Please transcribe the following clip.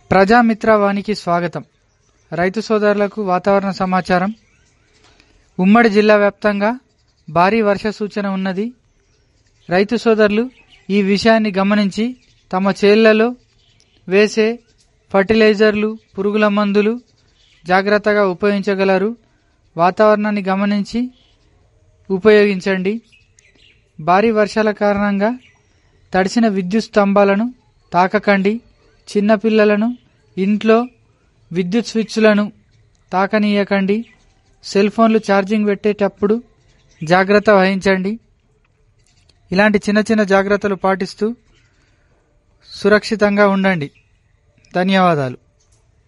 ప్రజామిత్రవానికి స్వాగతం. రైతు సోదరులకు వాతావరణ సమాచారం. ఉమ్మడి జిల్లా వ్యాప్తంగా భారీ వర్ష సూచన ఉన్నది. రైతు సోదరులు ఈ విషయాన్ని గమనించి తమ చేళ్లలో వేసే ఫర్టిలైజర్లు, పురుగుల మందులు జాగ్రత్తగా ఉపయోగించగలరు. వాతావరణాన్ని గమనించి ఉపయోగించండి. భారీ వర్షాల కారణంగా తడిసిన విద్యుత్ స్తంభాలను తాకకండి. చిన్నపిల్లలను ఇంట్లో విద్యుత్ స్విచ్లను తాకనీయకండి. సెల్ ఫోన్లు ఛార్జింగ్ పెట్టేటప్పుడు జాగ్రత్త వహించండి. ఇలాంటి చిన్న చిన్న జాగ్రత్తలు పాటిస్తూ సురక్షితంగా ఉండండి. ధన్యవాదాలు.